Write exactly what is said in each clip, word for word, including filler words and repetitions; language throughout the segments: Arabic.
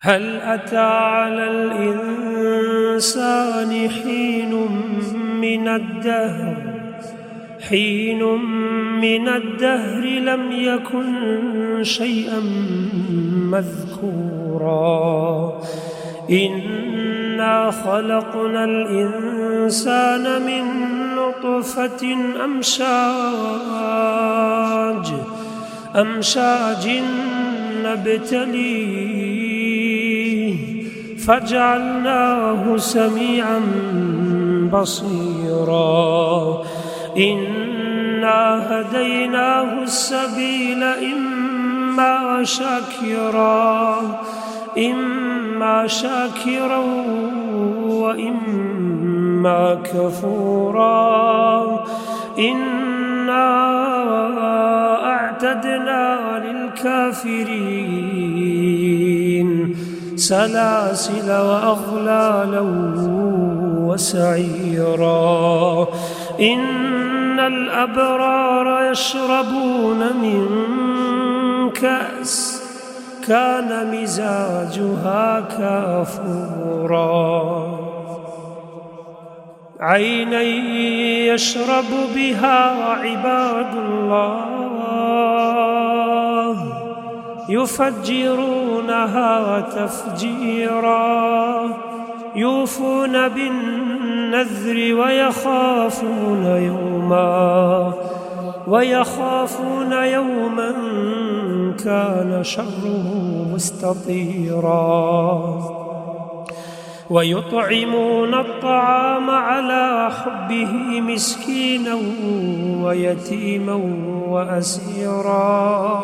هل أتى على الإنسان حين من الدهر حين من الدهر لم يكن شيئا مذكورا إنا خلقنا الإنسان من نطفة أمشاج أمشاج نبتليه فجعلناه سميعا بصيرا إنا هديناه السبيل إما شاكرا إما شاكرا وإما كفورا إنا أعتدنا للكافرين سلاسل وأغلالا وسعيرا إن الأبرار يشربون من كأس كان مزاجها كافورا عينا يشرب بها عباد الله يفجرونها تفجيرا يوفون بالنذر ويخافون يوما ويخافون يوما كان شره مستطيرا ويطعمون الطعام على حبه مسكينا ويتيما وأسيرا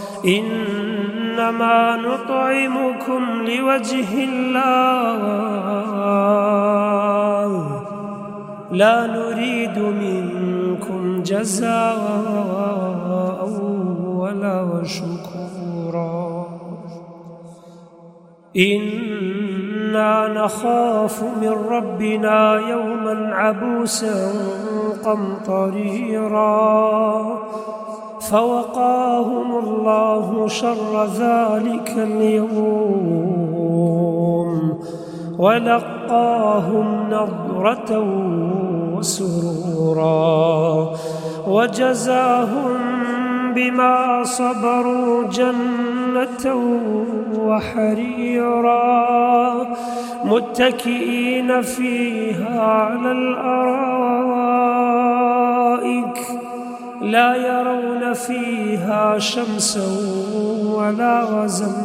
إنما نطعمكم لوجه الله لا نريد منكم جزاء ولا شكورا إنا نخاف من ربنا يوما عبوسا قمطريرا فوقاهم الله شر ذلك اليوم ولقاهم نضرة وسرورا وجزاهم بما صبروا جنة وحريرا متكئين فيها على الأرائك لا يرون فيها شمسا ولا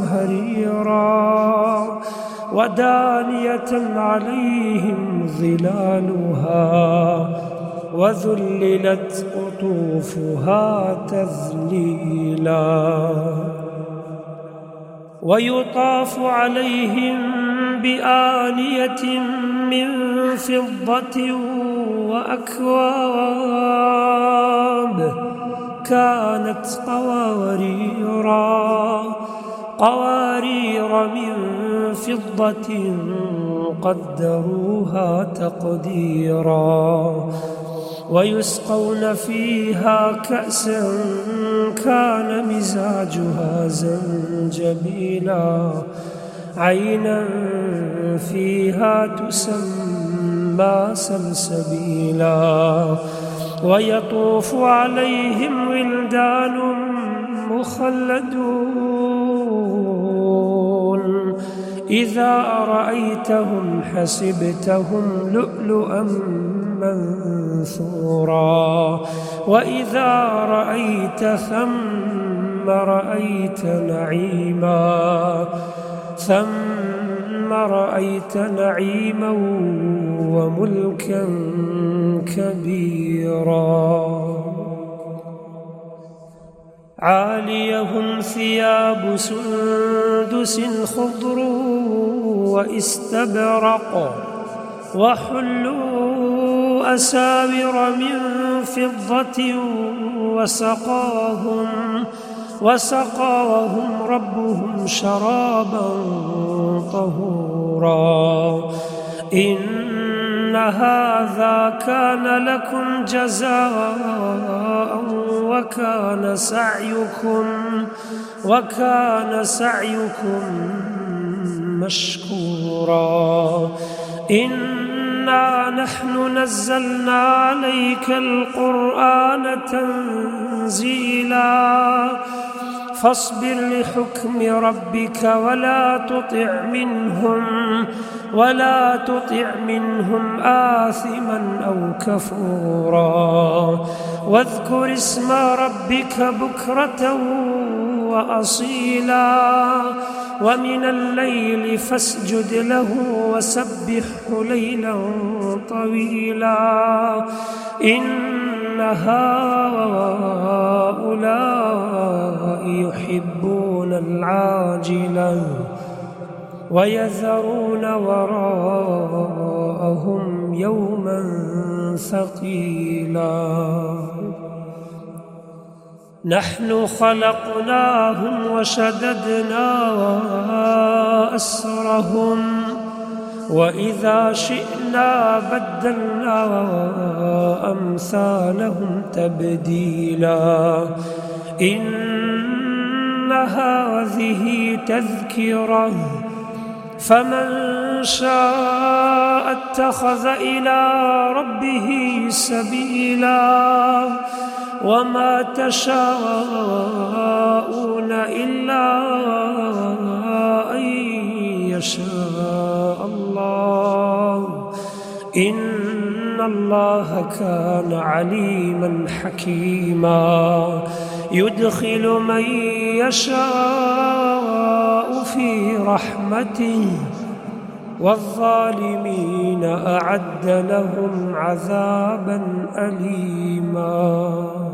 زمهريرا ودانية عليهم ظلالها وذللت قطوفها تذليلا ويطاف عليهم بآنية من فضة وأكواب كانت قواريرا قوارير من فضة قدروها تقديرا ويسقون فيها كأسا كان مزاجها زنجبيلا عينا فيها تسمى سلسبيلا ويطوف عليهم ولدان مخلدون إذا رأيتهم حسبتهم لؤلؤا منثورا وإذا رأيت ثم رأيت نعيما ثم رأيت نعيما وملكا كبيرا عاليهم ثياب سندس خضر واستبرق وحلوا أساور من فضة وسقاهم وسقاهم ربهم شرابا طهورا إن هذا كان لكم جزاء وكان سعيكم وكان سعيكم مشكورا إنا نحن نزلنا عليك القرآن تنزيلا فاصبر لحكم ربك ولا تطع منهم ولا تطع منهم آثما أو كفورا واذكر اسم ربك بكرة وأصيلا ومن الليل فاسجد له وسبحه ليلا طويلا إن هؤلاء يحبون العاجلة ويذرون وراءهم يوما ثقيلا نحن خلقناهم وشددنا أسرهم وإذا شئنا بدلنا أمثالهم تبديلا إن هذه تذكرة فمن شاء اتخذ إلى ربه سبيلا وما تشاءون إلا أن يشاء الله إن الله كان عليما حكيما يدخل من يشاء في رحمته والظالمين أعد لهم عذابا أليما.